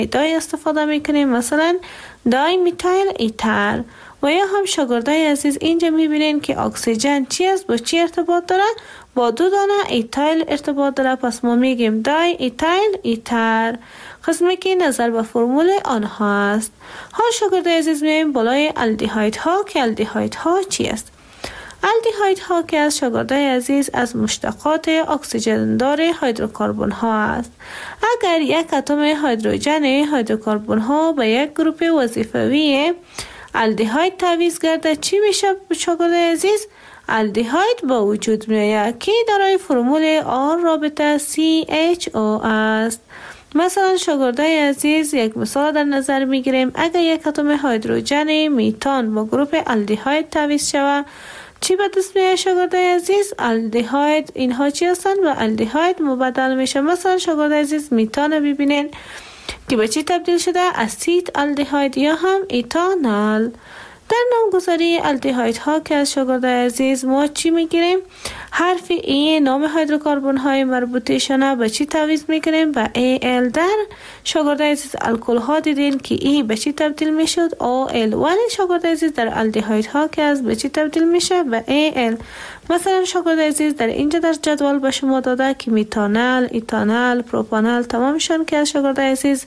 دای استفاده میکنیم، مثلا دای میتایل ایتر. و یا هم شاگردای عزیز اینجا میبینین که اکسیژن چی است، با چی ارتباط داره؟ با 2 دانه ایتایل ارتباط داره، پس ما میگیم دای ایتایل ایتر، قسمی که نظر به فرمول آنها است. حال شاگردای عزیز میایم بالای الدیهاید ها که الدیهاید ها چی است؟ الدیهاید ها که از شاگردای عزیز از مشتقات اکسیژن دار هیدروکربن ها است. اگر یک اتم هیدروژن هیدروکربن ها به یک گروپ وظیفوی الدیهاید تعویض گرده چی میشه شاگردای عزیز؟ الدیهاید با وجود میآید که دارای فرمول آر رابطه CHO است. مثلا شاگردای عزیز یک مثال در نظر میگیریم. اگر یک اتم هیدروژن میتان با گروپ الدیهاید تعویض شود چی به دست میاد شاگردای عزیز؟ الدیهاید. اینها چی هستند؟ و الدیهاید مبدل میشه. مثلا شاگردای عزیز میتان ببینین که به چی تبدیل شده؟ اسید الدیهاید یا هم ایتانال. در نامگذاری الدیهاید ها که از شاگردای عزیز ما چی میگیریم؟ حرف ای نام هیدروکربن های مربوطه‌شان به چی تعویض میکنیم؟ به AL. در شاگردای عزیز الکل ها دیدین که ای به چی تبدیل میشد؟ OL. ولی شاگردای عزیز در الدیهاید ها که از به چی تبدیل میشه؟ به AL. مثلا شاگردای عزیز در اینجا در جدول به شما داده که میتانل، ایتانل، پروپانل تمامشان که از شاگردای عزیز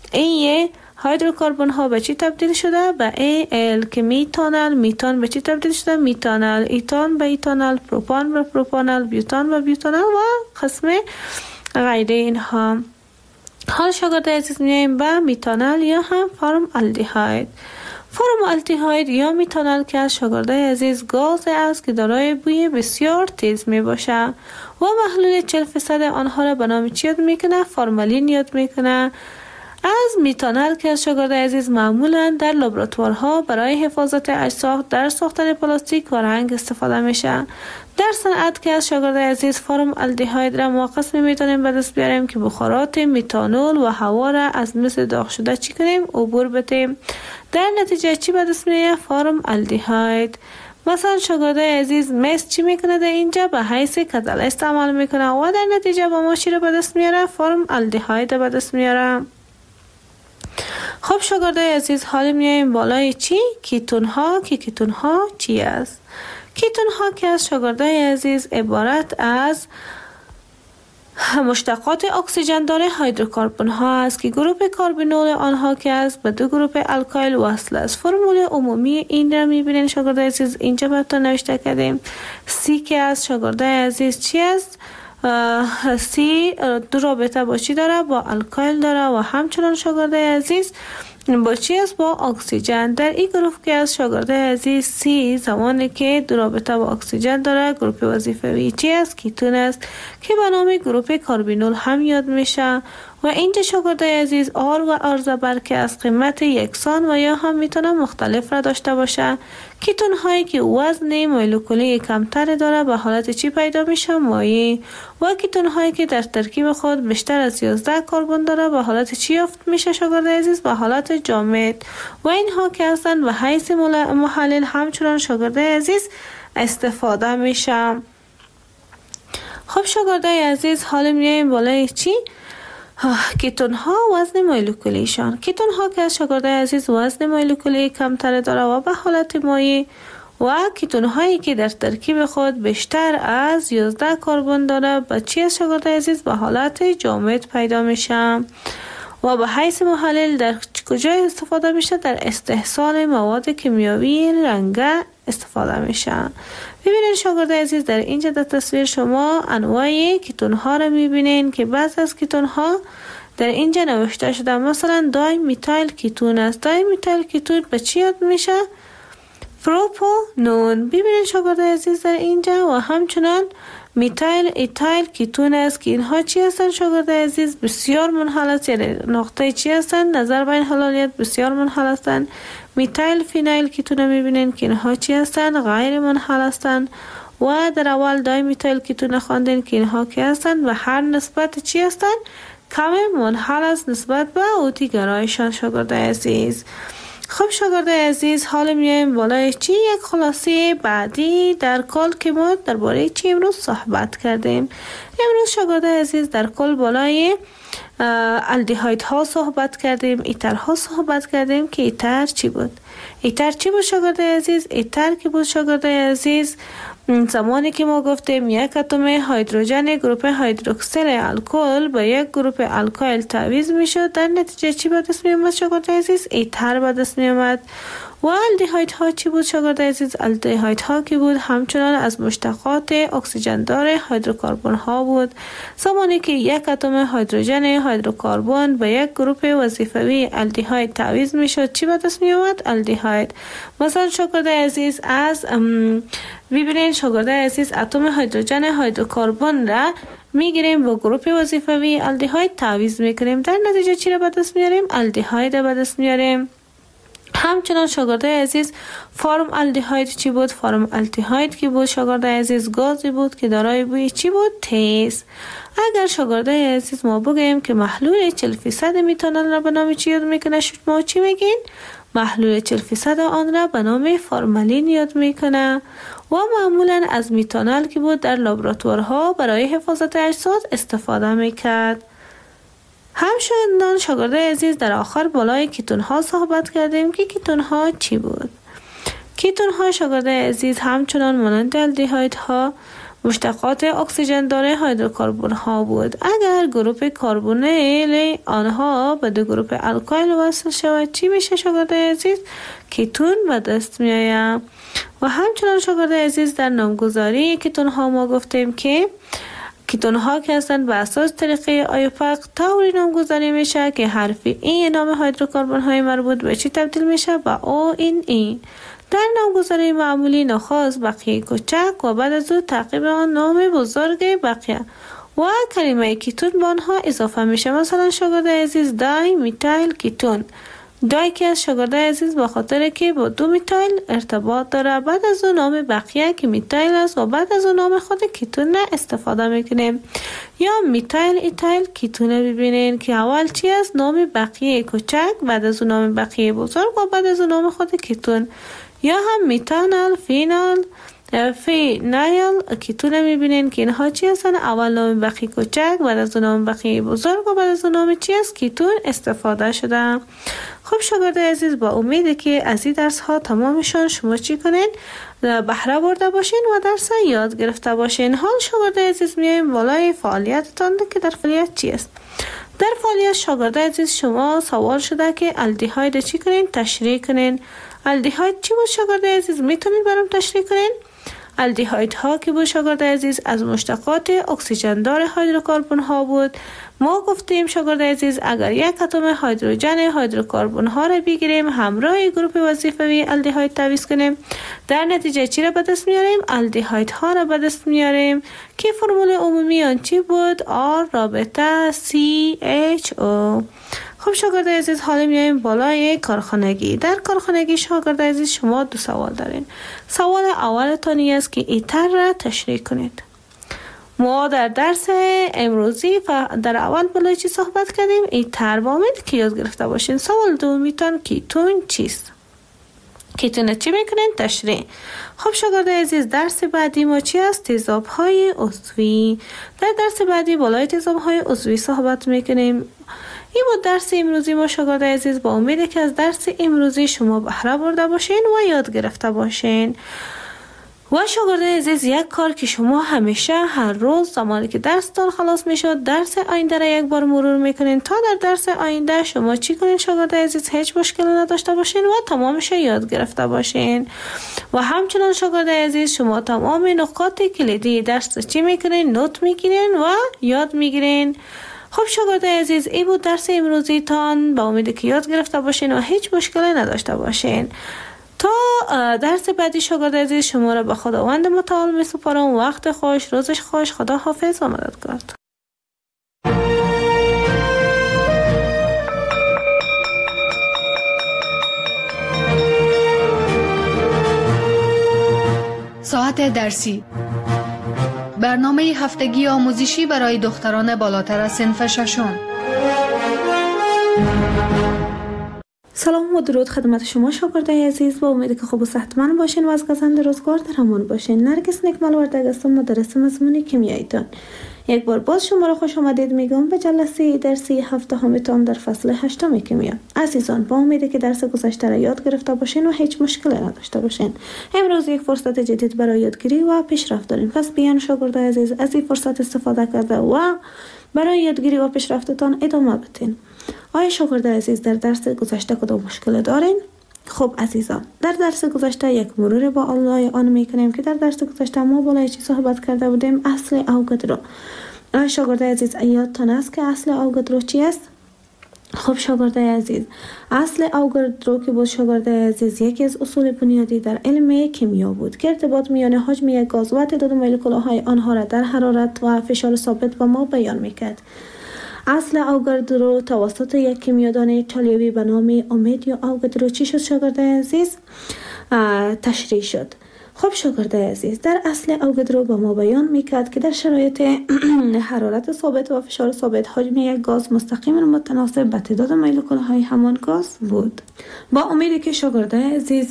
ای هیدروکربن ها به چی تبدیل شده؟ به AL. که میتانل، میتان به چی تبدیل شده؟ میتانل، ایتان به ایتانل، پروپان به پروپانل، بیوتان به بیوتانل و قسم غیره اینها. حال شاگردای عزیز میایم به میتانل یا هم فرم الدیهاید. فرم الدیهاید یا میتانل که از شاگردای عزیز گاز است که دارای بوی بسیار تیز می باشه و محلول 40% آنها را به نام چی یاد میکنه؟ فرمالین یاد میکنه. از میتانل که از شاگردای عزیز معمولا در لابراتوارها برای حفاظت اجسام در ساختن پلاستیک و رنگ استفاده میشه. در صنعت که از شاگردای عزیز فرم الدیهاید را ما قسمی میتونیم به دست بیاریم که بخارات میتانول و هوا را از مثل داغ شده چی کنیم؟ عبور بدیم. در نتیجه چی به دست میاد؟ فرم الدیهاید. مثلا شاگردای عزیز مس چی میکنه؟ در اینجا به حیث کتله استعمال میکنه و در نتیجه با ما چی را به دست میاره؟ فرم الدیهاید به دست میاره. خب شاگردای عزیز حالا میایم بالای چی؟ کیتون ها. که کیتون ها چی است؟ کیتون ها که از شاگردای عزیز عبارت از مشتقات اکسیژن داره هیدروکربن ها است که گروپ کاربینول آنها که است به 2 گروپ الکایل وصل است. فرمول عمومی این را میبینین شاگردای عزیز اینجا براتون نوشته کردیم. سی که از شاگردای عزیز چی است؟ سی 2 رابطه با چی داره؟ با الکایل داره و همچنان شاگردای عزیز با چی است؟ با اکسیژن. در این گروه که از شاگردای عزیز سی زمانی که 2 رابطه با اکسیژن داره گروپ وظیفوی چی است؟ کیتون است که به نام گروپ کاربینول هم یاد میشه. و اینجا شاگردای عزیز آر و آر زبر که از قیمت یکسان و یا هم میتونه مختلف را داشته باشه. کیتون هایی که وزن مولکولی کمتر داره به حالت چی پیدا میشه؟ مایع. و کیتون هایی که در ترکیب خود بیشتر از 11 کربن داره به حالت چی یافت میشه شاگردای عزیز؟ به حالت جامد. و اینها که هستن به حیث محلل همچنان شاگردای عزیز استفاده میشه. خب شاگردای عزیز حالا میایم بالای چی؟ کیتون ها وزن مولکولیشان. کیتون ها که از شاگردای عزیز وزن مولکولی کمتر داره و به حالت مایع و کیتون هایی که در ترکیب خود بیشتر از 11 کربن داره به چی از شاگردای عزیز؟ به حالت جامد پیدا میشه. و به حیث محلل در کجا استفاده میشه؟ در استحصال مواد کیمیاوی رنگه استفاده میشه. ببینید شاگردای عزیز در اینجا در تصویر شما انواع کیتون ها رو میبینین که بعض از کیتون ها در اینجا نوشته شده. مثلا دای میتایل کیتون است. دای میتایل کیتون به چی یاد میشه؟ پروپانون. ببینید شاگردای عزیز در اینجا و همچنان میتایل ایتایل کیتون است که اینها چی هستن شاگردای عزیز؟ بسیار منحل است. یعنی نقطه چی هستن؟ نظر به این حلالیت بسیار منحل هستن. میتایل فینایل کیتون میبینین که اینها چی هستن؟ غیر منحل هستن. و در اول دای میتایل کیتون خواندین که اینها کی هستن و هر نسبت چی هستن؟ کم منحل است نسبت به اوتی گرایشان شاگردای عزیز. خب شاگردای عزیز، حالا میایم بالای چی یک خلاصه بعدی در کل که ما درباره چی امروز صحبت کردیم. امروز شاگردای عزیز در کل بالای الدهاید ها صحبت کردیم، ایتر ها صحبت کردیم که ایتر چی بود. ایتر چی بود شاگردای عزیز؟ ایتر که بود شاگردای عزیز زمانی که ما گفتیم یک اتم هیدروژن گروپ هیدروکسیل الکل با یک گروپ الکایل تعویض میشد، در نتیجه چی به دست می اومد شاگردای عزیز؟ ایتر به دست می اومد. و الدهاید ها چی بود شاگردای عزیز؟ الدهاید ها که بود همچنان از مشتقات اکسیژن دار هیدروکربن ها بود. زمانی که یک اتم هیدروژن هیدروکربن با یک گروپ وظیفوی الدهاید تعویض میشد، چی به دست می اومد؟ الدهاید. مثلا شاگردای عزیز از ببینید شاگردای عزیز اتم هیدروژن هیدروکربن را میگیریم با گروپ وظیفوی الدهاید تعویض میکنیم، در نتیجه چی را به دست میاریم؟ الدهاید به دست میاریم. همچنان شاگردای عزیز فرم الدهاید چی بود؟ فرم الدهاید که بود شاگردای عزیز گازی بود که دارای بوی چی بود؟ تیز. اگر شاگردای عزیز ما بگیم که محلول 40% میتانول را به نام چی یاد میکنه، شما چی میگین؟ محلول 40% آن را به نام فرمالین یاد میکنه و معمولا از میتانول که بود در لابراتوارها برای حفاظت اجساد استفاده میکرد. همچنان شاگردای عزیز در آخر بالای کیتون ها صحبت کردیم که کیتون ها چی بود. کیتون ها شاگردای عزیز همچنان مانند الدهاید ها مشتقات اکسیژن دار هیدروکربن ها بود. اگر گروپ کربونیل آنها به دو گروپ الکایل وصل شود چی میشه شاگردای عزیز؟ کیتون به دست می آید. و همچنان شاگردای عزیز در نامگذاری کیتون ها ما گفتیم که کیتون ها که هستند به اساس طریقه آیوپاک طوری نامگذاری میشه که حرف ای نام هیدروکربن های مربوط به چی تبدیل میشه؟ به او این ای. در نامگذاری معمولی نخست بقیه کوچک و بعد از او تعقیب آن نام بزرگ بقیه و کلمه کیتون به آنها اضافه میشه. مثلا شاگردای عزیز دای میتایل کیتون. دای که از شاگردای عزیز به خاطر که با دو میتایل ارتباط داره، بعد از اون نام بقیه که میتایل است و بعد از اون نام خود کیتون استفاده میکنیم. یا میتایل ایتایل کیتون ببینین که اول چی است؟ نام بقیه کوچک، بعد از اون نام بقیه بزرگ و بعد از اون نام خود کیتون. یا هم میتانال فینایل کیتون میبینین که اینها چی هستن؟ اول نام بقیه کوچک، بعد از اون نام بقیه بزرگ و بعد از اون نام چی است؟ کیتون استفاده شده. خب شاگردای عزیز با امید که از این درس ها تمامشان شما چی کنین؟ بهره برده باشین و درس یاد گرفته باشین. حال شاگردای عزیز میایم بالای فعالیتتان که در فعالیت چی است؟ در فعالیت شاگردای عزیز شما سوال شده که الدهاید چی کنین؟ تشریح کنین. الدهاید چی بود شاگردای عزیز؟ میتونید برام تشریح کنین؟ الدهاید ها که بود شاگردای عزیز از مشتقات اکسیژن دار هیدروکربن ها بود. ما گفتیم شاگردای عزیز اگر یک اتم هیدروژن هیدروکربن ها را بگیریم همراه گروپ وظیفوی الدهاید تعویض کنیم، در نتیجه چی را به دست میاریم؟ الدهاید ها را به دست میاریم که فرمول عمومی آن چی بود؟ R رابطه CHO. خب شاگردای عزیز حالا میایم بالای کارخانگی. در کارخانگی شاگردای عزیز شما دو سوال دارین. سوال اولتان است که ایتر را تشریح کنید. ما در درس امروزی در اول بالای چی صحبت کردیم؟ ایتر با امید که یاد گرفته باشین. سوال دومیتان کیتون چیست؟ کیتون چی میکنین؟ تشریح. خب شاگردای عزیز درس بعدی ما چی است؟ تیزاب های عضوی. در درس بعدی بالای تیزاب های عضوی صحبت میکنیم. این بود درس امروزی ما شاگردای عزیز. با امید که از درس امروزی شما بهره برده باشین و یاد گرفته باشین. و شاگردای عزیز یک کار که شما همیشه هر روز زمانی که درستان خلاص میشد درس آینده را یک بار مرور میکنین تا در درس آینده شما چی کنین شاگردای عزیز؟ هیچ مشکلی نداشته باشین و تمامش یاد گرفته باشین. و همچنان شاگردای عزیز شما تمام نکات کلیدی درس چی میکنین؟ نوت میگیرین و یاد میگیرین. خب شاگردای عزیز این بود درس امروزی تان. با امید که یاد گرفته باشین و هیچ مشکلی نداشته باشین. تا درس بعدی شاگردای عزیز شما را به خداوند متعال می سپارم. وقت خوش، روزش خوش، خدا حافظ و مددگار. ساعت درسی، برنامه هفتگی آموزشی برای دختران بالاتر از صنف ششم. سلام و درود خدمت شما شاگردای عزیز، با امید که خوب و صحتمند باشین و از گزند روزگار در امان باشین. نرگس نکمل وردگ هستم، مدرس مضمون کیمیاییتان. یک بار باز شما را خوش آمدید میگم به جلسه درسی هفته‌تان در فصل 8 کیمیا. عزیزان، با امید که درس گذشته را یاد گرفته باشین و هیچ مشکلی نداشته باشین. امروز یک فرصت جدید برای یادگیری و پیشرفت داریم. پس بیان شاگردای عزیز از این فرصت استفاده کرده و برای یادگیری و پیشرفتتان ادامه بدین. آیا شاگردای عزیز در درس گذشته کدام مشکل دارین؟ خب عزیزان، در درس گذشته یک مرور با الله آن میکنیم که در درس گذشته ما بالای چی صحبت کرده بودیم؟ اصل اوگادرو. آیا شاگردای عزیز یادتان است که اصل اوگادرو چی است؟ خب شاگردای عزیز، اصل اوگادرو که بود شاگردای عزیز یکی از اصول بنیادی در علم کیمیا بود که ارتباط میان حجم یک گاز و تعداد مولکول‌های آنها را در حرارت و فشار ثابت به ما بیان میکرد. اصل اوگادرو توسط یک کیمیادان ایتالیایی به نام آمدیو اوگادرو چی شد شاگردای عزیز؟ تشریح شد. خب شاگردای عزیز، در اصل اوگادرو به ما بیان میکرد که در شرایط حرارت ثابت و فشار ثابت حجم یک گاز مستقیما متناسب به تعداد مولکول‌های همان گاز بود. با امیدی که شاگردای عزیز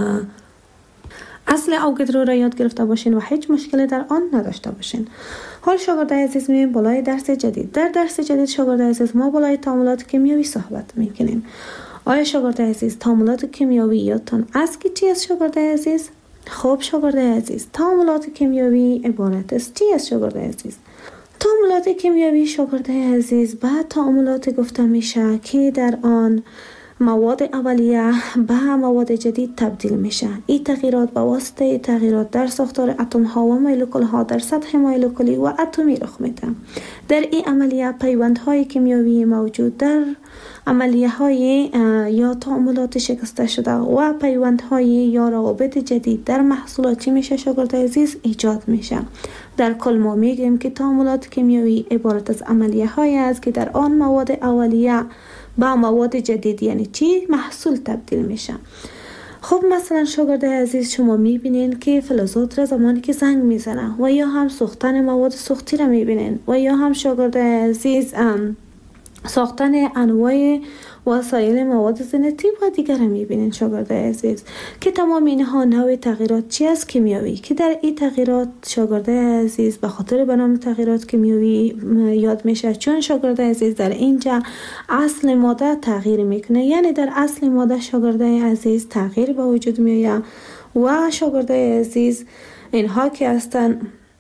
اصل اوگادرو را یاد گرفته باشین و هیچ مشکلی در آن نداشته باشین. حال شاگردای عزیز می‌بینیم بالای درس جدید. در درس جدید شاگردای عزیز ما بالای تعاملات کیمیایی صحبت می‌کنیم. آیا شاگردای عزیز تعاملات کیمیایی یادتان است که چی است شاگردای عزیز؟ خب شاگردای عزیز، تعاملات کیمیایی عبارت است چی است شاگردای عزیز؟ تعاملات کیمیایی شاگردای عزیز بعد تعاملات گفته میشه که در آن مواد اولیه به مواد جدید تبدیل میشه. این تغییرات به واسطه تغییرات در ساختار اتم ها و مولکول ها در سطح مولکولی و اتمی رخ میده. در این عملیه پیوندهای کیمیایی موجود در عملیه های یا تعاملات شکسته شده و پیوندهای یا روابط جدید در محصولات چی میشه شاگردای عزیز؟ ایجاد میشه. در کل ما میگیم که تعاملات کیمیایی عبارت از عملیه های است که در آن مواد اولیه با مواد جدید یعنی چی؟ محصول تبدیل میشه. خب مثلا شاگردای عزیز شما میبینین که فلزات را زمانی که زنگ میزنه و یا هم سوختن مواد سوختی را میبینین و یا هم شاگردای عزیز ساختن انواع وسایل مواد زینتی و دیگر میبینین شاگردای عزیز که تمام اینها نوع تغییرات چی است؟ کیمیایی، که در این تغییرات شاگردای عزیز به خاطر به نام تغییرات کیمیایی یاد میشه، چون شاگردای عزیز در اینجا اصل ماده تغییر میکنه، یعنی در اصل ماده شاگردای عزیز تغییر به وجود میاد و شاگردای عزیز اینها که هستن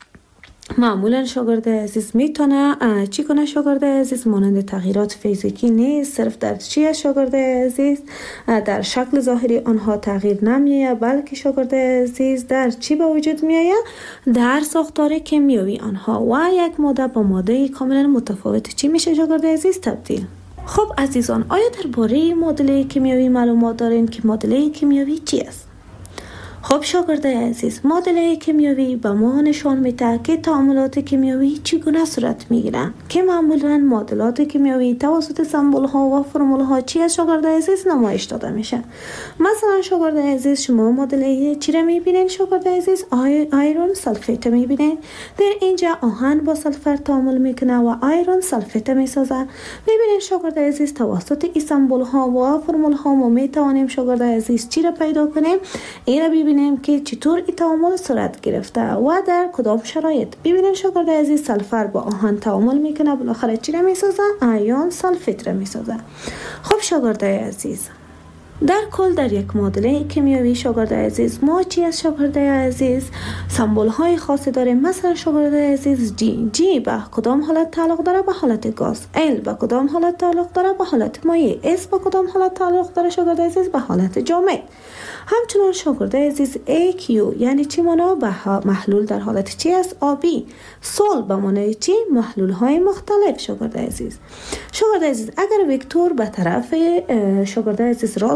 معمولا شاگردای عزیز میتونه چی کنه شاگردای عزیز؟ مانند تغییرات فیزیکی نیست، صرف در چی شاگردای عزیز؟ در شکل ظاهری آنها تغییر نمیآید، بلکه شاگردای عزیز در چی به وجود میآید؟ در ساختار کیمیایی آنها و یک ماده با ماده کاملا متفاوت چی میشه شاگردای عزیز؟ تبدیل. خب عزیزان، آیا درباره معادله کیمیایی معلومات دارین که معادله کیمیایی چی است؟ خب شاگردای عزیز، معادله کیمیایی به ما نشان میده که تعاملات کیمیایی چگونه صورت میگیرن، که معمولا معادلات کیمیایی توسط سمبل ها و فرمول ها چی از شاگردای عزیز نمایش داده میشه. مثلا شاگردای عزیز شما معادله چی را میبینین شاگردای عزیز؟ آیرون سلفیت میبینین. در اینجا آهن با سلفر تعامل میکنه و آیرون سلفیت میسازه. میبینین شاگردای عزیز توسط این سمبل ها و فرمول ها ما میتوانیم شاگردای عزیز چی را پیدا کنیم؟ این را ببینیم که چطور این تعامل صورت گرفته و در کدام شرایط. ببینید شاگردای عزیز سلفر با آهن تعامل میکنه، بالاخره چی را میسازه؟ آیون سلفیت را میسازه. خب شاگردای عزیز، در کل در یک معادله کیمیایی شاگردای عزیز ما چی از شاگردای عزیز؟ سمبل های خاصی داریم. مثلا شاگردای عزیز جی به کدام حالت تعلق داره؟ به حالت گاز. ال به کدام حالت تعلق داره؟ به حالت مایع. اس به کدام حالت تعلق داره شاگردای عزیز؟ به حالت جامد. همچنان شاگردای عزیز AQ یعنی چی مانا؟ به محلول در حالت چی است؟ آبی. سول به معنای چی؟ محلول های مختلف شاگردای عزیز. شاگردای عزیز اگر وکتور به طرف شاگردای عزیز راست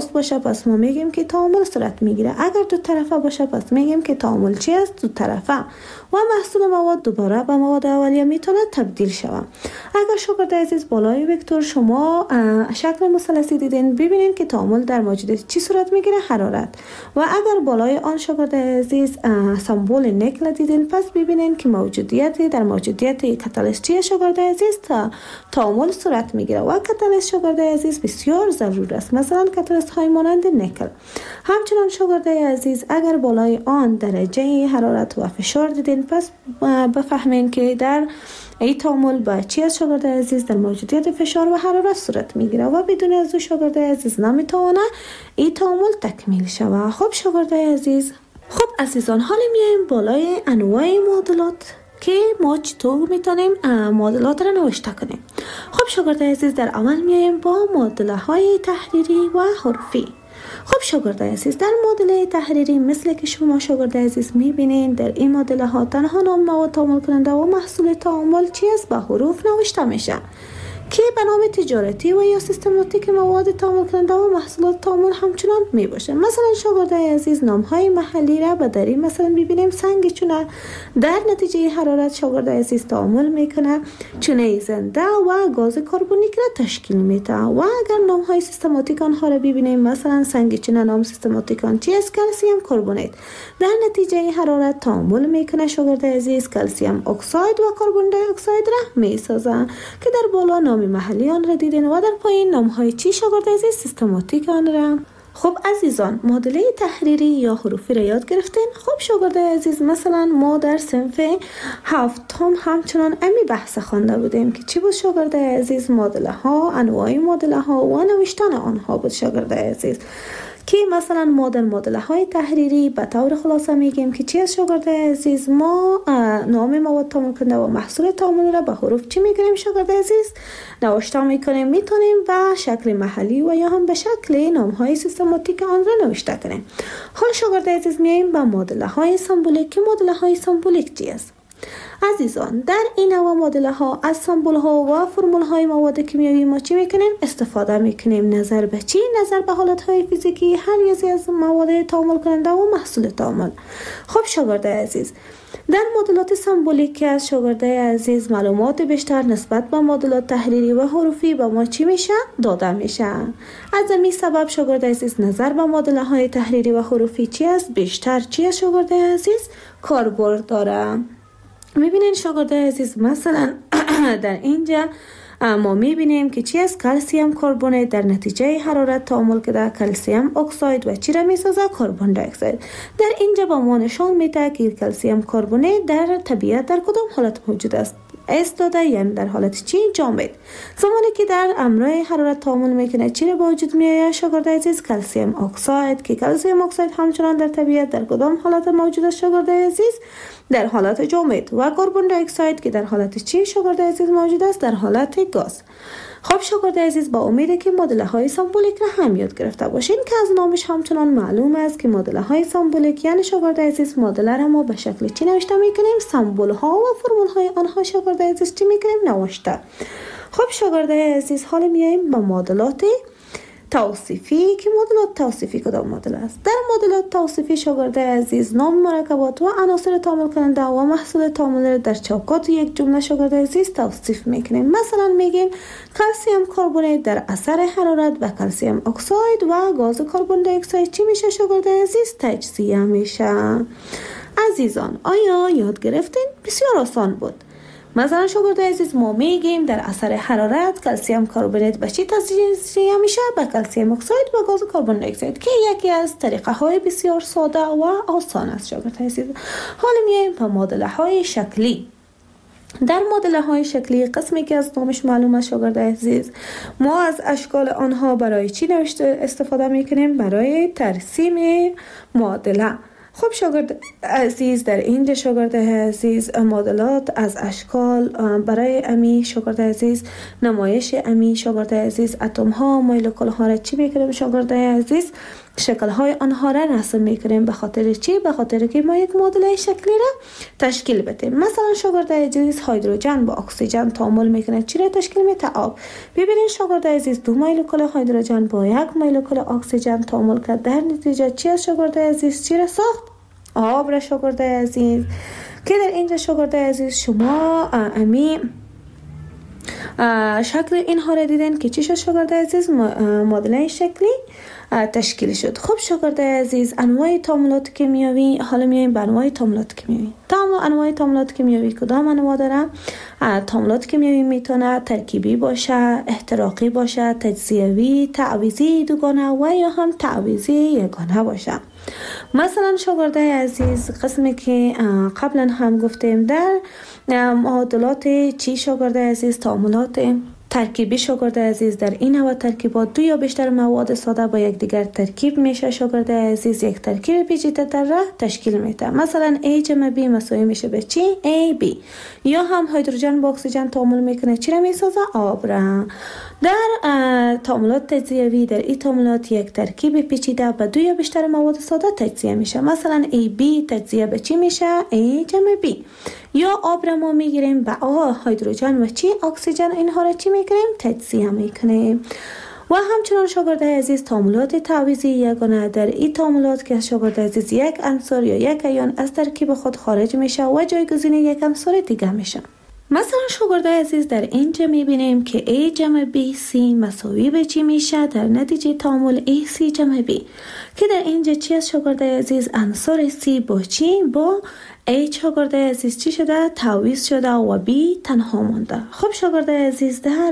راست باشه پس ما میگیم که تعامل صورت میگیره. اگر دو طرفه باشه پس میگیم که تعامل چی است؟ دو طرفه. و محصول مواد دوباره به مواد اولیه میتونه تبدیل شود. اگر شاگرد عزیز بالای وکتور شما شکل مثلثی دیدین، ببینید که تعامل در موجودیت چی صورت میگیره؟ حرارت. و اگر بالای آن شاگرد عزیز سمبل نیکل دیدین، پس ببینید که در موجودیت کاتالیست شاگرد عزیز تعامل صورت میگیره و کاتالیست شاگرد عزیز بسیار ضرور است. مثلا کاتالیست های مانند نیکل. همچنان شاگرد عزیز اگر بالای آن درجه حرارت و فشار دیدین، پس بفهمین که در ای تعامل با چی از شاگرد عزیز در موجودیت فشار و حرارت صورت میگیره و بدون از او شاگرد عزیز نمیتونه ای تعامل تکمیل شود. خب شاگرد عزیز، خب عزیزان، حالا میایم بالای انواع معادلات که ما چطور میتونیم معادلات را نوشته کنیم. خب شاگرد عزیز، در اول میایم با معادله های تحریری و حروفی. خب شاگرد عزیز، در معادله تحریری مثل که شما شاگرد عزیز میبینین، در این معادله ها تنها نام مواد تعامل کننده و محصول تعامل چی است؟ به حروف نوشته میشه که به نام تجارتی و یا سیستماتیک مواد تعامل کننده و محصولات تعامل همچنان می باشه. مثلا شاگرد عزیز نام های محلی را به دری مثلا ببینیم سنگ چونه در نتیجه حرارت شاگرد عزیز تعامل میکنه چونه زنده و گاز کربونیک را تشکیل میده. و اگر نام های سیستماتیک آنها را ببینیم، مثلا سنگ چونه نام سیستماتیک آن چی است؟ کلسیم کربونات. در نتیجه حرارت تعامل میکنه شاگرد عزیز کلسیم اکساید و کربن دی اکساید را میسازه که در بالا نام محلی آن را دیدین و در پایین نام های چی شاگرد عزیز؟ سیستماتیک آن را. خب عزیزان، معادله تحریری یا حروفی را یاد گرفتین. خب شاگرد عزیز، مثلا ما در صنف هفتم همچنان امی بحث خوانده بودیم که چی بود شاگرد عزیز؟ معادله ها، انواع معادله ها و نوشتن آنها بود شاگرد عزیز. که مثلا ما در معادله های تحریری به طور خلاصه میگیم که چی از شاگرد عزیز؟ ما نام مواد تعامل کننده و محصول تعامل را به حروف چی میکنیم شاگرد عزیز؟ نوشته میکنیم. میتونیم به شکل محلی و یا هم به شکل نام های سیستماتیک آن را نوشته کنیم. حال شاگرد عزیز میایم به معادله های سمبولیک. که معادله های سمبولیک چی است؟ عزیزان، در این نوع معادله ها از سمبل ها و فرمول های مواد کیمیایی ما چی میکنیم؟ استفاده میکنیم. نظر به چی؟ نظر به حالت های فیزیکی هر یکی از مواد تعامل کننده و محصول تعامل. خب شاگرد عزیز، در معادلات سمبولیک از شاگرد عزیز معلومات بیشتر نسبت به معادلات تحریری و حروفی به ما چی میشه؟ داده میشه. از همین سبب شاگرد عزیز نظر به معادله های تحریری و حروفی چی است؟ بیشتر چی است شاگرد عزیز؟ کاربرد داره. میبینین شاگرد عزیز، مثلا در اینجا ما میبینیم که چی است؟ کلسیم کربونات در نتیجه حرارت تعامل کرده کلسیم اکساید و چی را میسازه؟ کربن دی اکساید. در اینجا با ما نشان میده که کلسیم کربونات در طبیعت در کدام حالت موجود است؟ استاده، یعنی در حالت چی؟ جامد. زمانی که در امرای حرارت تعامل میکنه چی را به وجود میآید شاگرد عزیز؟ کلسیم اکساید. که کلسیم اکساید همچنان در طبیعت در کدام حالت موجود است شاگرد عزیز؟ در حالت جامد. و کربن دی اکساید که در حالت چی شاگرد عزیز موجود است؟ در حالت گاز. خب شاگرد عزیز، با امیده که معادله های سمبولیک را هم یاد گرفته باشین که از نامش همچنان معلوم است که معادله های سمبولیک یعنی شاگرد عزیز معادله را ما به شکل چی نوشته میکنیم؟ سمبل ها و فرمول های آنها شاگرد عزیز چی میکنیم؟ نوشته. خب شاگرد عزیز، حالا میایم به معادلات توصیفی. که معادلات توصیفی کدام معادله است؟ در معادلات توصیفی شاگرد عزیز نام مرکبات و عناصر تعامل کننده و محصول تعامل در چوکات یک جمله شاگرد عزیز توصیف میکنیم. مثلا میگیم کلسیم کربونات در اثر حرارت و کلسیم اکساید و گاز کربن دی اکساید چی میشه شاگرد عزیز؟ تجزیه میشه. عزیزان، آیا یاد گرفتین؟ بسیار آسان بود. مثلا شاگرد عزیز، ما میگیم در اثر حرارت کلسیم کربونات به چی تجزیه میشه؟ به کلسیم اکساید و گاز کربن دی اکساید که یکی از طریقه های بسیار ساده و آسان است شاگرد عزیز. حالا میایم به معادله های شکلی. در معادله های شکلی قسمی که از نامش معلوم است شاگرد عزیز، ما از اشکال آنها برای چی نوشته استفاده میکنیم؟ برای ترسیم معادله. خب شاگرد عزیز، در اینجا شاگرد عزیز معادلات از اشکال برای امی شاگرد عزیز نمایش امی شاگرد عزیز اتم ها مولکول ها را چی میکنیم شاگرد عزیز؟ شکل‌های آنها را رسم می‌کنیم. به خاطر چی؟ به خاطر که ما یک معادله شکلی را تشکیل بدیم. مثلا شاگرد عزیز هیدروژن با اکسیژن تعامل می‌کنه، چی را تشکیل میده؟ آب. ببینید شاگرد عزیز 2 مولکول هیدروژن با 1 مولکول اکسیژن تعامل کرد، در نتیجه چی از شاگرد عزیز چی را ساخت؟ آب را شاگرد عزیز. که در اینجا شاگرد عزیز شما شکل اینها را دیدن که چی شد شاگرد عزیز؟ معادله شکلی تشکیل شد. خب شاگرد عزیز انواع تعاملات کیمیایی، حالا میایم به انواع تعاملات کیمیایی. انواع تعاملات کیمیایی کدام انواع داره؟ تعاملات کیمیایی میتونه ترکیبی باشه، احتراقی باشه، تجزیوی، تعویضی دوگانه و یا هم تعویضی یگانه باشه. مثلا شاگرد عزیز قسمی که قبلا هم گفتیم در معادلات چی شاگرد عزیز؟ تعاملات ترکیبی شاگرد عزیز در این نوع ترکیبات 2 یا بیشتر مواد ساده با یکدیگر ترکیب میشه شاگرد عزیز یک ترکیب پیچیده‌تر را تشکیل میده. مثلا A جمع B مساوی میشه به چی؟ AB. یا هم هیدروژن با اکسیژن تعامل میکنه، چی را میسازه؟ آب را. در تعاملات تجزیوی در این تعاملات یک ترکیب پیچیده با 2 یا بیشتر مواد ساده تجزیه میشه. مثلا AB تجزیه به چی میشه؟ A جمع B. یا آب را ما میگیریم به هیدروژن و چی؟ اکسیژن، اینها را چی میکنیم؟ تجزیه میکنیم. و همچنان شاگرد عزیز تعاملات تعویضی یگانه در این تعاملات که شاگرد عزیز یک عنصر یا یک ایون از ترکیب خود خارج میشه و جایگزین یک عنصر دیگه میشه. مثلا شاگرد عزیز در اینجا میبینیم که A جمع B C مساوی به چی میشه؟ در نتیجه تعامل AC جمع B که در اینجا چی از شاگرد عزیز؟ عنصر C با چی؟ با A شاگرد عزیز چی شده؟ تعویض شده و B تنها مونده. خب شاگرد عزیز در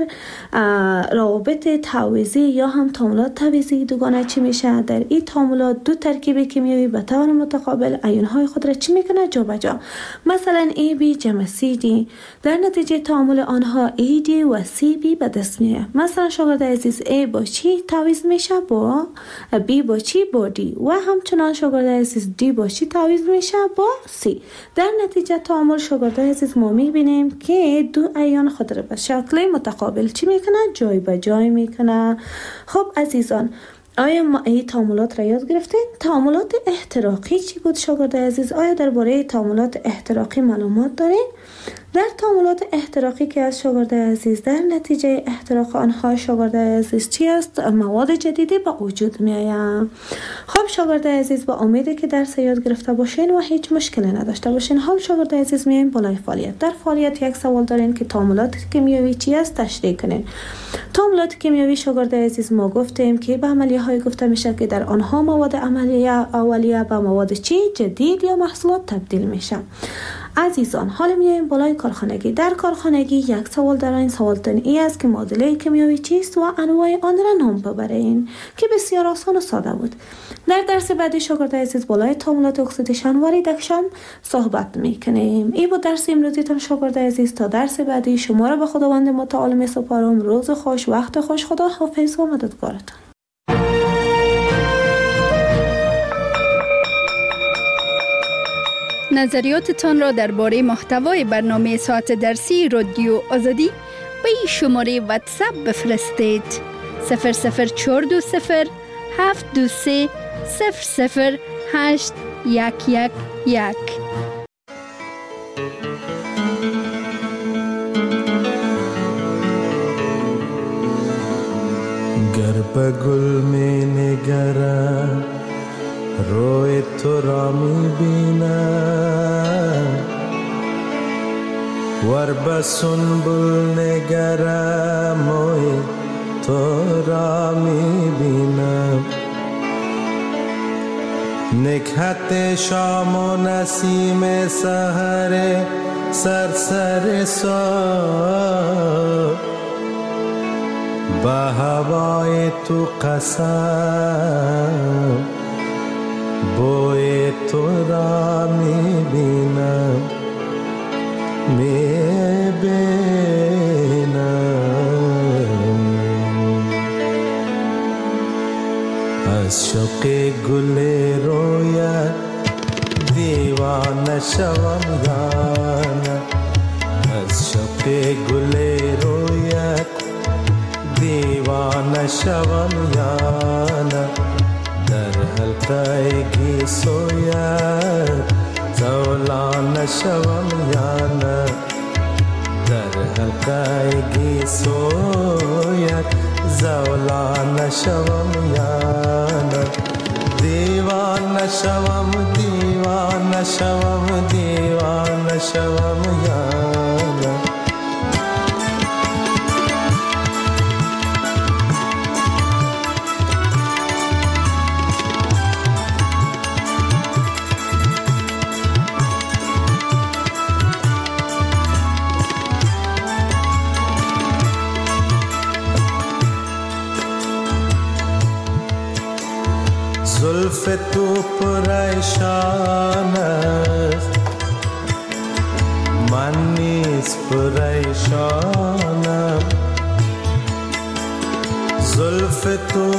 روابط تعویضی یا هم تعاملات تعویضی دوگانه چی میشه؟ در این تعاملات 2 ترکیب کیمیایی به طور متقابل ایون‌های خود را چی میکنه؟ جابجا. مثلا AB جمع CD در نتیجه تعامل آنها AD و CB به دست میاد. مثلا شاگرد عزیز A با چی تعویض میشه؟ با B با چی؟ با D. و همچنان شاگرد عزیز D با چی تعویض میشه؟ با C. در نتیجه تعامل شاگرد عزیز ما میبینیم که 2 ایون خود را به شکل متقابل چی میکنه؟ جای به جای میکنه. خب عزیزان آیا ما این تعاملات را یاد گرفتین؟ تعاملات احتراقی چی بود شاگرد عزیز؟ آیا درباره تعاملات احتراقی معلومات دارین؟ در تعاملات احتراقی که از شاگرد عزیز در نتیجه احتراق آنها شاگرد عزیز چی است؟ مواد جدیدی به وجود می آید. خب شاگرد عزیز با امیده که درس یاد گرفته باشین و هیچ مشکلی نداشته باشین. حال شاگرد عزیز میایم بالای فعالیت. در فعالیت یک سوال دارین که تعاملات کیمیایی چی است؟ تشریح کنین. تعاملات کیمیایی شاگرد عزیز ما گفتیم که به عملیه های گفته میشه که در آنها مواد عملیه اولیه به مواد چی؟ جدید یا محصولات تبدیل میشه. عزیزان حالا میایم بالای کارخانگی. در کارخانگی یک سوال دارین. سوالتون ای است که معادله کیمیایی چیست و انواع آن را نام ببرین که بسیار آسان و ساده بود. در درس بعدی شاگرد عزیز بالای تعاملات اکسیدیشن و ریدکشن صحبت میکنیم. این بود درس امروزیتان شاگرد عزیز. تا درس بعدی شما را به خداوند متعال میسپارم. روز خوش، وقت خوش. خدا حافظ و مددگارتان. نظریاتتان را درباره محتوای برنامه ساعت درسی رادیو آزادی به این شماره واتساپ بفرستید. 00420 723 00811. گر به گل می نگرم روی تو را می بینم، ور به سنبل نگرم موی تو را می بینم. نکهت شام و نسیم سحر سرسر صبح، به هوای تو قسم بوی تو را می بینم، می بینم. از شوق گل رویت دیوانه شوم یانه، از شوق گل رویت دیوانه شوم یانه، در سویت زولان شوم یا نه در حلقه گی سویت زولان شوم یا نه دیوان شوم دیوان شوم دیوان شوم یا نه زلف تو پریشان است من نیز پریشانم زلف تو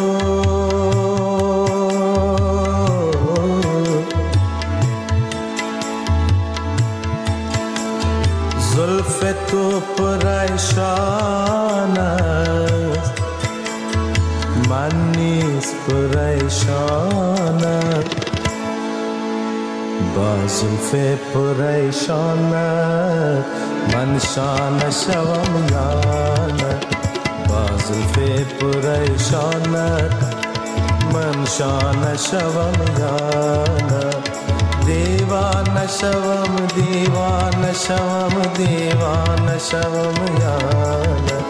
پریشان است من نیز پریشانم با زلف پریشانت من شانه شوم یا نه با زلف پریشانت من شانه شوم یا نه دیوانه شوم دیوانه شوم دیوانه شوم یا نه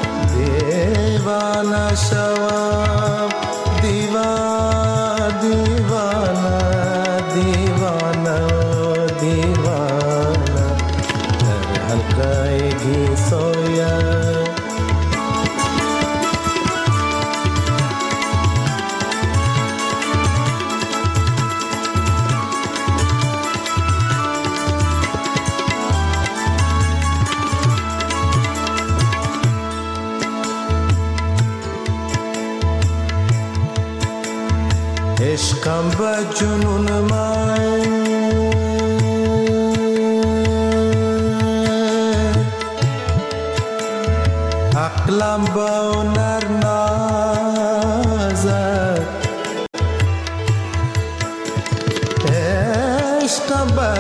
دیوانه شوم دیوانه دیوانه دیوانه در حلقه گی سویت عشقم به جنون من عقلم به هنر نازد عشقم به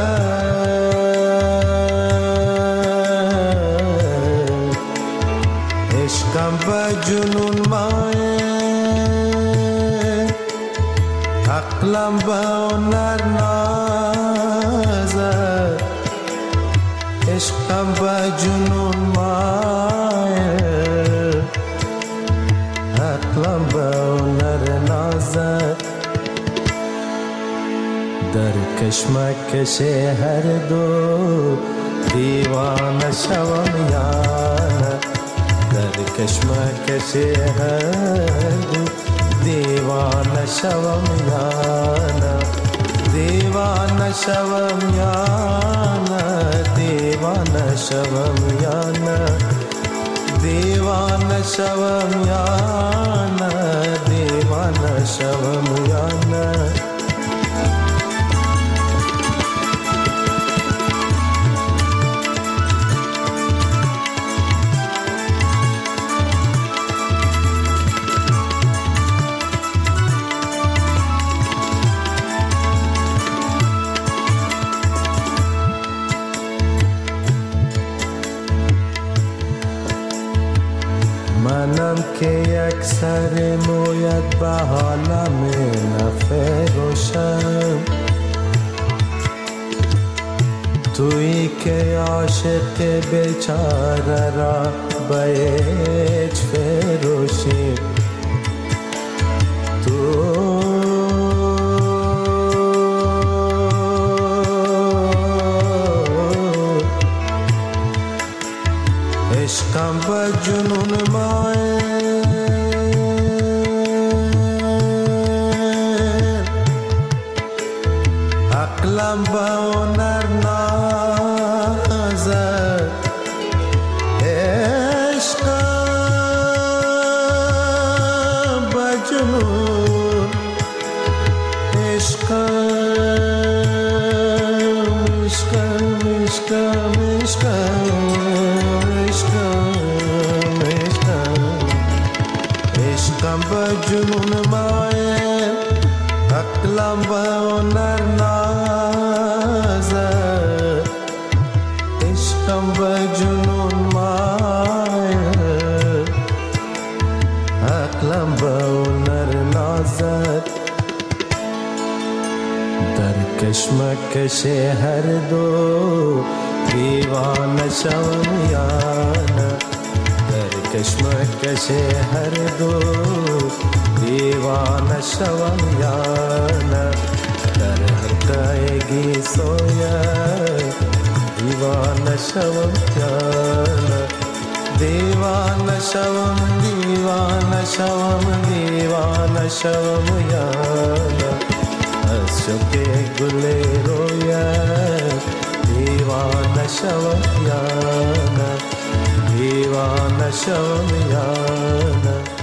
جنون من عقلم به هنر نازد عشقم به جنون مایل عقلم به هنر نازد در کشمکش هر دو دیوانه شوم یا نه در کشمکش هر دو دیوانه شوم یا نه دیوانه شوم یا نه دیوانه شوم یا نه دیوانه شوم یا نه دیوانه شوم یا نه منم که یک سر مویت به حالم نفروشم تویی که عاشق بیچاره را به هیچ فروشی تو عشقم به جنون مایل عقلم به هنر نازد عشقم به جنون عشقم به جنون مایل अक्लम नर नाज इश्कम जुनून माया अक्लम नर नाजर दर कश्मकश हर दो दीवान शवयाना दर कश्मकश हर दो दीवान शवयाना दर हकाएगी सोया दीवान शवयाना दीवान शवम दीवान शवम दीवान शवयाना अशोके गुले रोया दीवान शवयाना दीवान शवयाना